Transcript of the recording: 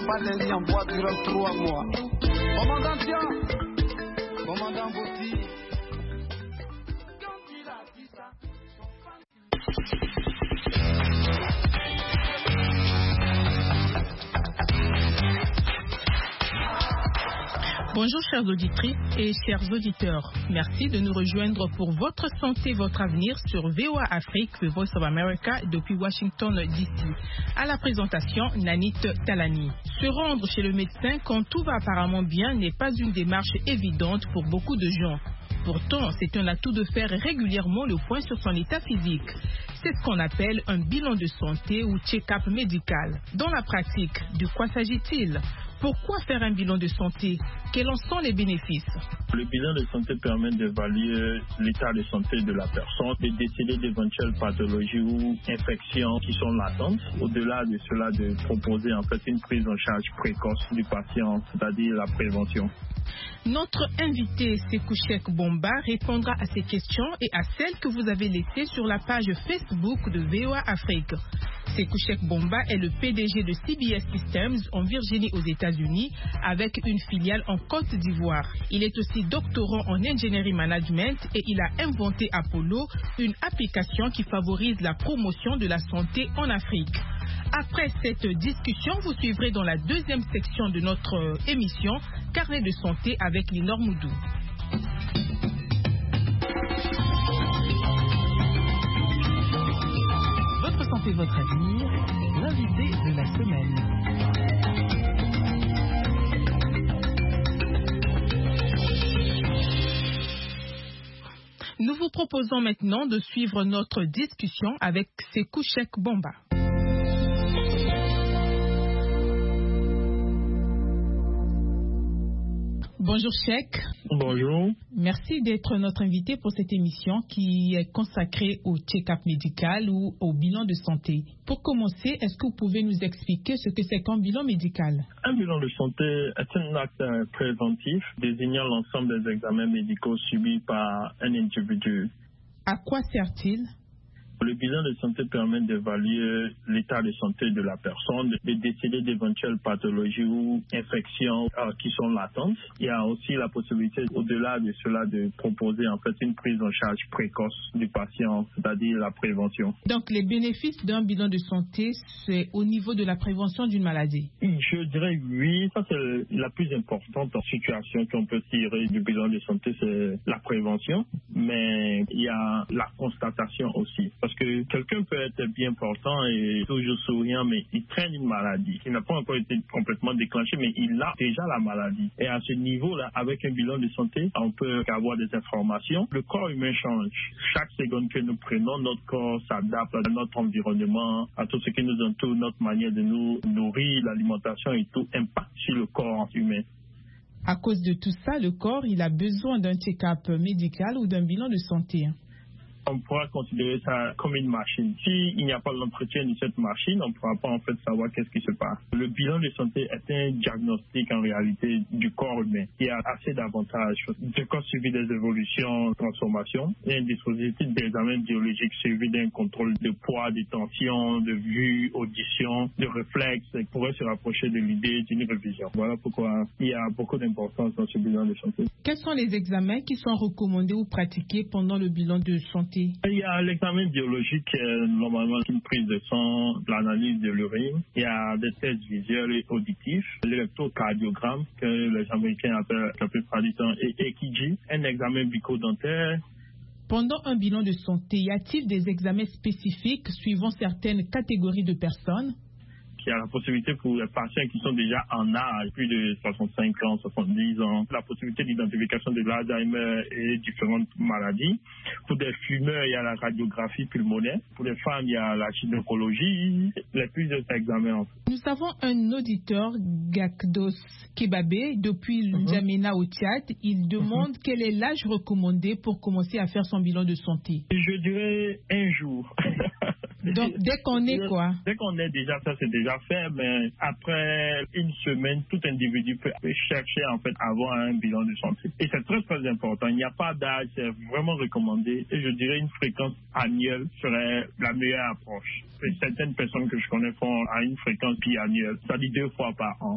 pas les riz en bois durant 3 mois. Commandant Tian, commandant Boti. Quand il a dit ça, Bonjour chères auditrices et chers auditeurs. Merci de nous rejoindre pour Votre santé, votre avenir sur VOA Afrique, The Voice of America, depuis Washington DC. À la présentation, Nanit Talani. Se rendre chez le médecin quand tout va apparemment bien n'est pas une démarche évidente pour beaucoup de gens. Pourtant, c'est un atout de faire régulièrement le point sur son état physique. C'est ce qu'on appelle un bilan de santé ou check-up médical. Dans la pratique, de quoi s'agit-il ? Pourquoi faire un bilan de santé ? Quels en sont les bénéfices ? Le bilan de santé permet d'évaluer l'état de santé de la personne, de déceler d'éventuelles pathologies ou infections qui sont latentes. Au-delà de cela, de proposer en fait une prise en charge précoce du patient, c'est-à-dire la prévention. Notre invité, Sekou Cheikh Bomba, répondra à ces questions et à celles que vous avez laissées sur la page Facebook de VOA Afrique. Sekou Cheikh Bomba est le PDG de CBS Systems en Virginie aux États-Unis avec une filiale en Côte d'Ivoire. Il est aussi doctorant en Engineering Management et il a inventé Apollo, une application qui favorise la promotion de la santé en Afrique. Après cette discussion, vous suivrez dans la deuxième section de notre émission Carnet de santé avec Linor Moudou. Votre santé, votre avenir, l'invité de la semaine. Nous vous proposons maintenant de suivre notre discussion avec Sekou Cheikh Bomba. Bonjour Cheikh. Bonjour. Merci d'être notre invité pour cette émission qui est consacrée au check-up médical ou au bilan de santé. Pour commencer, est-ce que vous pouvez nous expliquer ce que c'est qu'un bilan médical ? Un bilan de santé est un acte préventif désignant l'ensemble des examens médicaux subis par un individu. À quoi sert-il ? Le bilan de santé permet d'évaluer l'état de santé de la personne, de déceler d'éventuelles pathologies ou infections qui sont latentes. Il y a aussi la possibilité, au-delà de cela, de proposer en fait une prise en charge précoce du patient, c'est-à-dire la prévention. Donc les bénéfices d'un bilan de santé, c'est au niveau de la prévention d'une maladie ? Je dirais oui, ça c'est la plus importante situation qu'on peut tirer du bilan de santé, c'est la prévention, mais il y a la constatation aussi. Parce que quelqu'un peut être bien portant et toujours souriant, mais il traîne une maladie qui n'a pas encore été complètement déclenchée, mais il a déjà la maladie. Et à ce niveau-là, avec un bilan de santé, on peut avoir des informations. Le corps humain change. Chaque seconde que nous prenons, notre corps s'adapte à notre environnement, à tout ce qui nous entoure, notre manière de nous nourrir, l'alimentation et tout impacte sur le corps humain. À cause de tout ça, le corps, il a besoin d'un check-up médical ou d'un bilan de santé. On pourra considérer ça comme une machine. S'il n'y a pas l'entretien de cette machine, on ne pourra pas en fait savoir qu'est-ce qui se passe. Le bilan de santé est un diagnostic en réalité du corps humain. Il y a assez d'avantages. Le corps suivi des évolutions, transformations, et un dispositif d'examen biologique suivi d'un contrôle de poids, de tension, de vue, audition, de réflexe, pourrait se rapprocher de l'idée d'une révision. Voilà pourquoi il y a beaucoup d'importance dans ce bilan de santé. Quels sont les examens qui sont recommandés ou pratiqués pendant le bilan de santé ? Il y a l'examen biologique, normalement une prise de sang, l'analyse de l'urine. Il y a des tests visuels et auditifs, l'électrocardiogramme que les Américains appellent la plupart du temps EKG, un examen bucco-dentaire. Pendant un bilan de santé, y a-t-il des examens spécifiques suivant certaines catégories de personnes ? Il y a la possibilité pour les patients qui sont déjà en âge, plus de 65 ans, 70 ans, la possibilité d'identification de l'Alzheimer et différentes maladies. Pour des fumeurs, il y a la radiographie pulmonaire. Pour les femmes, il y a la gynécologie, les plusieurs examens. Nous avons un auditeur, Gakdos Kebabé, depuis N'Djamena au Tchad. Il demande quel est l'âge recommandé pour commencer à faire son bilan de santé. Je dirais un jour. Donc, dès qu'on est quoi? Dès qu'on est déjà, ça c'est déjà fait, mais après une semaine, tout individu peut chercher en fait à avoir un bilan de santé. Et c'est très très important. Il n'y a pas d'âge, c'est vraiment recommandé. Et je dirais une fréquence annuelle serait la meilleure approche. Et certaines personnes que je connais font à une fréquence biannuelle, c'est-à-dire 2 fois par an.